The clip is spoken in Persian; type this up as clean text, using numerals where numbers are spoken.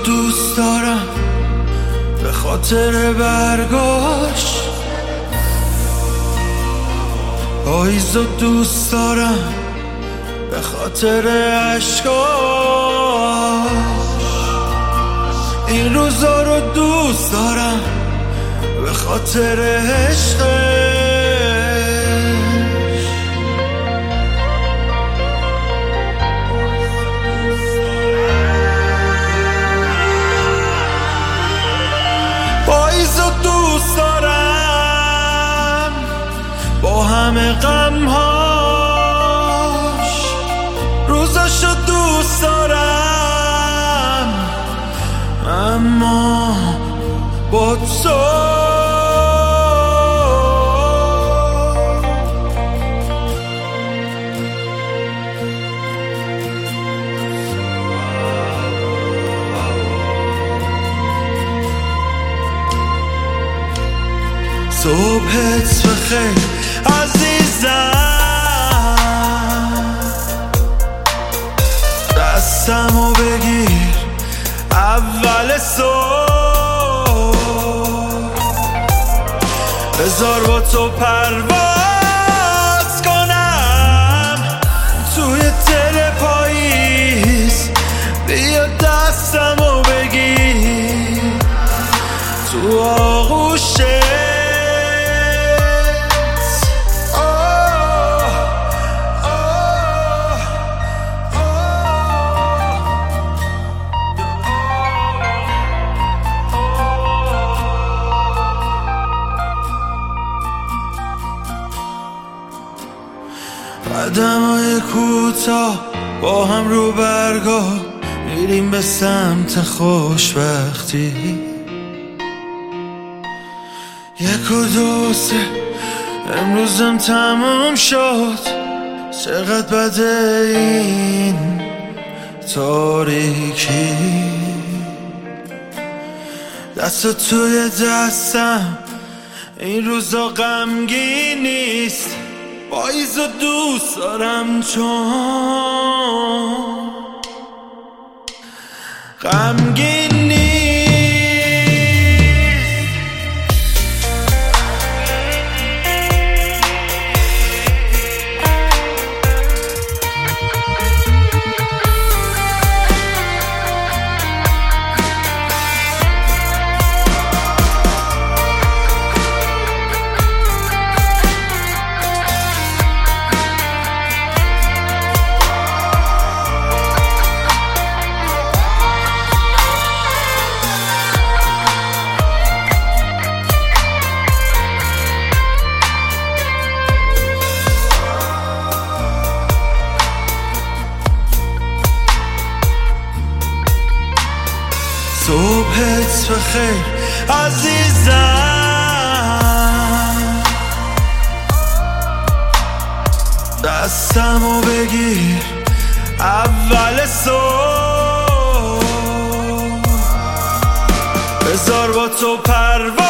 دوست دارم به خاطر برگاش، پاییزو دوست دارم به خاطر عشقاش، این روزا رو دوست دارم به خاطر عشقش. پاییزو دوست دارم با همه غمهاش، روزاشو دوست دارم اما با تو صبحت بخیر عزیزم، دستمو بگیر اول صبح، بذار با تو پرواز کنم توی دل پاییز، بیا دستمو بگیر تو آغوشت. قدمای کوتاه با هم رو برگاه، میریم به سمت خوشبختی. 1 و 2 3 امروزم تموم شد، چقدر بده این تاریکی. دست توی دستم این روزا غمگین نیست، پاییزو دوست دارم چون غمگین نیست. صبحت بخیر عزیزم، دستمو بگیر اول صبح، بذار با تو پرواز